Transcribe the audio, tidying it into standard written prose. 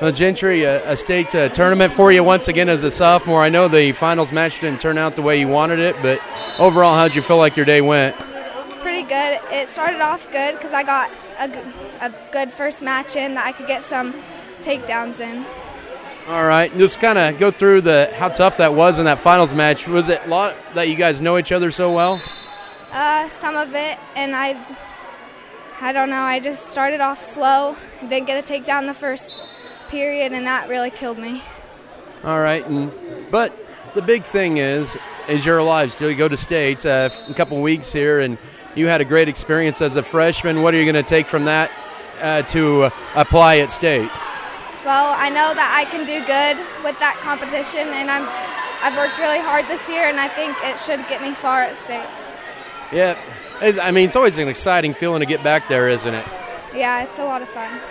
Well, Gentry, a state tournament for you once again as a sophomore. I know the finals match didn't turn out the way you wanted it, but overall, how'd you feel like your day went? Pretty good. It started off good because I got a good first match in that I could get some takedowns in. All right, just kind of go through how tough that was in that finals match. Was it a lot that you guys know each other so well? Some of it, and I don't know. I just started off slow, didn't get a takedown the first period, and that really killed me. All right, but the big thing is you're alive still. You go to state a couple weeks here, and you had a great experience as a freshman. What are you going to take from that to apply at state? Well, I know that I can do good with that competition, and I've worked really hard this year, and I think it should get me far at state. Yeah, I mean, it's always an exciting feeling to get back there, isn't it? Yeah, it's a lot of fun.